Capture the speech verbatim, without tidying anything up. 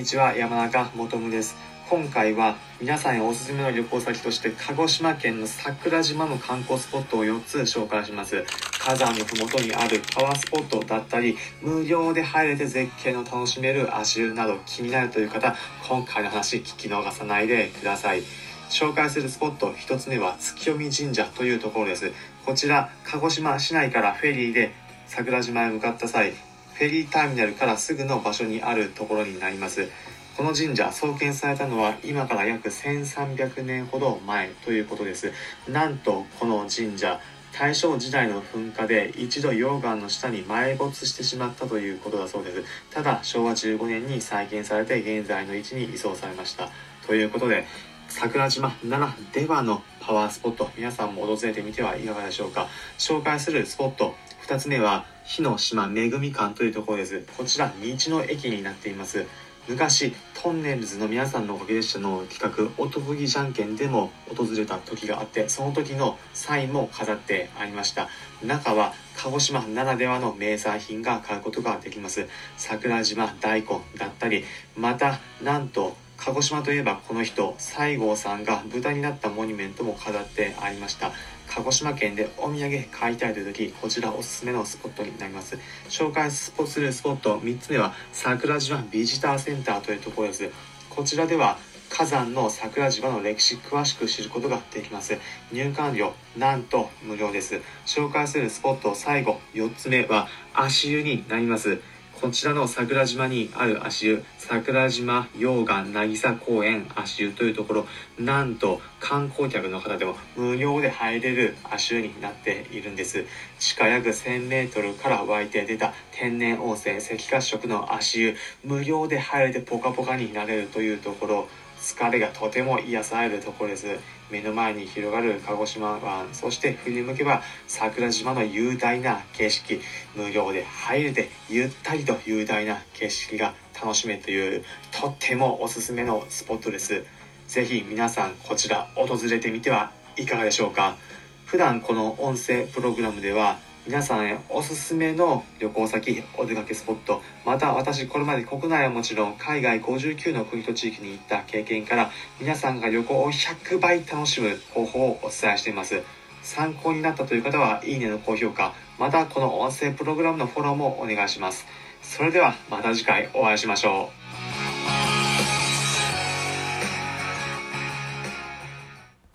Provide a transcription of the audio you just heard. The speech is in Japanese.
ちは、山中もとむです。今回は皆さんにおすすめの旅行先として鹿児島県の桜島の観光スポットをよっつ紹介します。火山のふもとにあるパワースポットだったり、無料で入れて絶景の楽しめる足湯など気になるという方、今回の話聞き逃さないでください。紹介するスポットひとつめは月読神社というところです。こちら鹿児島市内からフェリーで桜島へ向かった際、フェリーターミナルからすぐの場所にあるところになります。この神社創建されたのは今から約せんさんびゃくねんほど前ということです。なんとこの神社、大正時代の噴火で一度溶岩の下に埋没してしまったということだそうです。ただしょうわじゅうごねんに再建されて現在の位置に移送されました。ということで桜島ならではのパワースポット、皆さんも訪れてみてはいかがでしょうか。紹介するスポットふたつめは火の島めぐみ館というところです。こちら道の駅になっています。昔トンネルズの皆さんのおかげでしたの企画おとぶぎじゃんけんでも訪れた時があって、その時のサインも飾ってありました。中は鹿児島ならではの名産品が買うことができます。桜島大根だったり、またなんと鹿児島といえばこの人西郷さんが豚になったモニュメントも飾ってありました。鹿児島県でお土産買いたいという時、こちらおすすめのスポットになります。紹介するスポットみっつめは桜島ビジターセンターというところです。こちらでは火山の桜島の歴史詳しく知ることができます。入館料なんと無料です。紹介するスポット最後よっつめは足湯になります。こちらの桜島にある足湯、桜島溶岩渚公園足湯というところ、なんと観光客の方でも無料で入れる足湯になっているんです。地下約せんメートルから湧いて出た天然温泉赤褐色の足湯、無料で入れてポカポカになれるというところ、疲れがとても癒されるところです。目の前に広がる鹿児島湾、そして振り向けば桜島の雄大な景色、無料で入れてゆったりと雄大な景色が楽しめるというとってもおすすめのスポットです。ぜひ皆さんこちら訪れてみてはいかがでしょうか。普段この音声プログラムでは皆さんへおすすめの旅行先、お出かけスポット、また私これまで国内はもちろん海外ごじゅうきゅうの国と地域に行った経験から皆さんが旅行をひゃくばい楽しむ方法をお伝えしています。参考になったという方はいいねの高評価、またこの音声プログラムのフォローもお願いします。それではまた次回お会いしましょう。